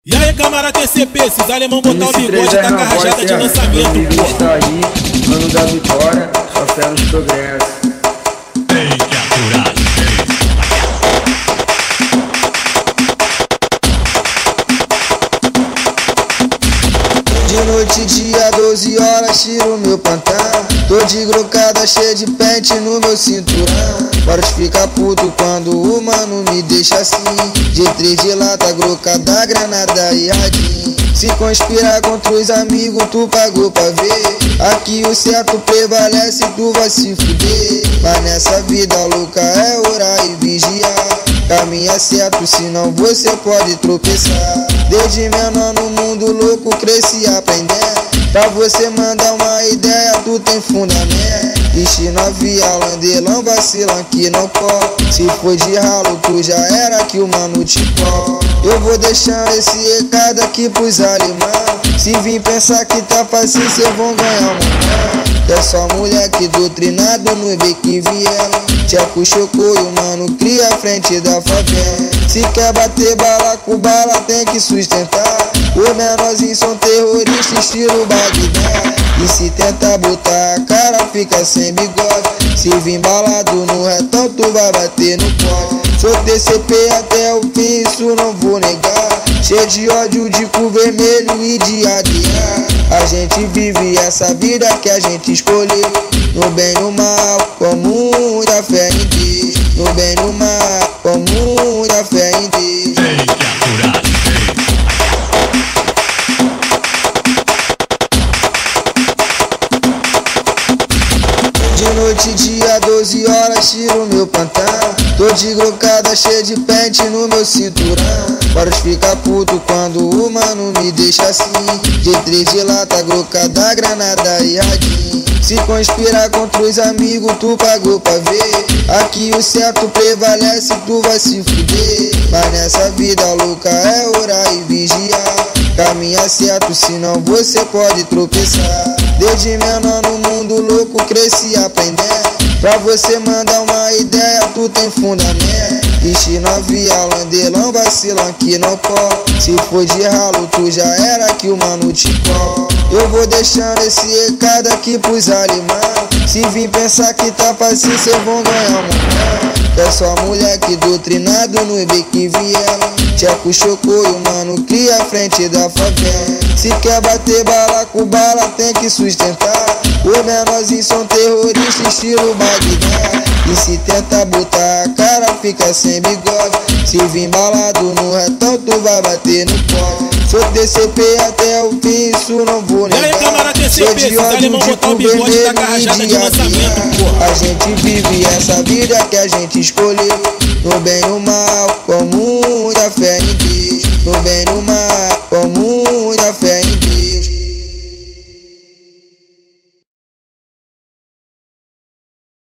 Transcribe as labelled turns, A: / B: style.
A: E aí, camarada TCP, esses alemão botar o bigode tá com a rajada de lançamento, pô.
B: Está aí, ano da vitória, só fé nos progressos.
C: Tem que aturar.
D: De noite, dia, 12 horas, tiro meu pantão. Tô de grocada, cheia de pente no meu cinturão. Bora de ficar puto quando o mano me deixa assim. De 3 de lata, grocada, granada e radinho. Se conspirar contra os amigos, tu pagou pra ver. Aqui o certo prevalece, tu vai se fuder. Mas nessa vida louca é orar e vigiar. Caminha certo, senão você pode tropeçar. Desde menor no mundo louco cresci aprendendo. Pra você mandar uma ideia, tu tem fundamento. Ixi, novinha, landelão, vacilão que não corre. Se for de ralo, tu já era que o mano te corre. Eu vou deixando esse recado aqui pros alemão. Se vir pensar que tá fácil, cê vão ganhar um montão. É só moleque doutrinado no beco viela. Tcheco chocou e o mano cria a frente da favela. Se quer bater bala com bala, tem que sustentar. Os menorzinhos são terroristas, estilo Bagdá. E se tentar botar a cara, fica sem bigode. Se vir balado no retão, tu vai bater no pote. Sou TCP até o fim, isso não vou negar. Cheio de ódio, de cu vermelho e de adiar. A gente vive essa vida que a gente escolheu. No bem e no mal, com muita fé em Deus. No bem e no mal, com muita fé em Deus.
C: Tem que aturar.
D: De noite, dia, 12 horas, tiro meu pantão. Tô de grocada, cheia de pente no meu cinturão. Bora de ficar puto quando o mano me deixa assim. De 3 de lata, grocada, granada e radinho. Se conspirar contra os amigos, tu pagou pra ver. Aqui o certo prevalece, tu vai se fuder. Mas nessa vida louca é orar e vigiar. Caminha certo, senão você pode tropeçar. Desde menor no mundo louco cresci aprendendo. Pra você mandar uma ideia, tu tem fundamento. Ixi, novinha, landelão, vacilão que não corre. Se for de ralo, tu já era que o mano te corre. Eu vou deixando esse recado aqui pros alemão. Se vir pensar que tá fácil, cê vão ganhar um montão. É só moleque doutrinado no beco viela. Tcheco chocou e o mano cria a frente da favela. Se quer bater bala com bala, tem que sustentar. Os menorzinhos são terroristas, estilo Bagdá. E se tentar botar a cara, fica sem bigode. Se vir balado no retão, tu vai bater no pote. Sou TCP até o fim, isso não vou negar.
A: E aí, camarada TCP, esses alemão botar o bigode tá com a rajada de lançamento, pô.
D: A gente vive essa vida que a gente escolheu. No bem e no mal,